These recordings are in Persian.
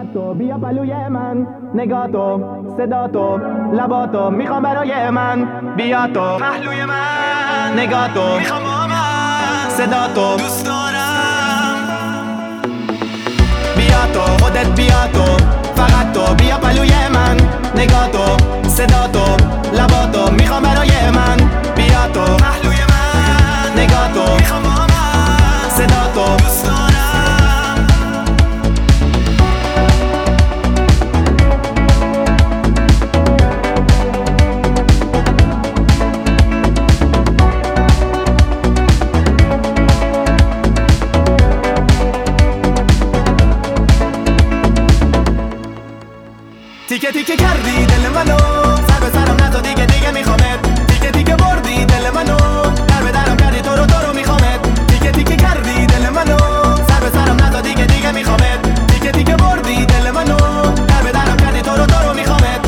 تو بیا پلوی من، نگاه تو، صدا تو، لباتو میخوام برای من. بیا تو پهلوی من، نگاه تو میخوام با من، صدا تو دوست دارم. بیا تو خودت، بیا تو فقط تو، بیا پلوی من، نگاه تو، صدا تو، لباتو میخوام برای من. بیا تو پهلوی من، نگاه تو میخوام با من، صدا تو دوست دارم. تیکه تیکه کردی دل منو، سر به سرم نزا دیگه میخوامت. تیکه تیکه بردی دل منو، در به درم کردی تو رو میخوامت. تیکه تیکه کردی دل منو، سر به سرم نزا دیگه میخوامت. تیکه تیکه بردی دل منو، در به درم کردی تو رو میخوامت.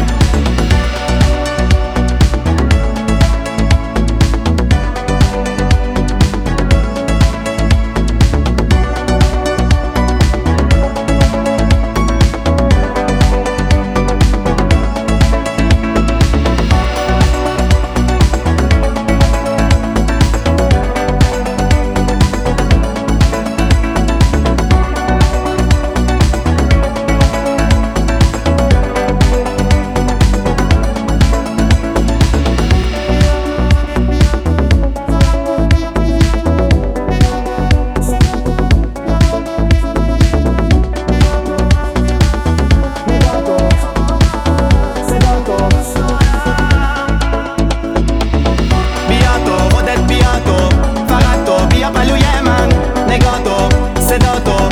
صدا تو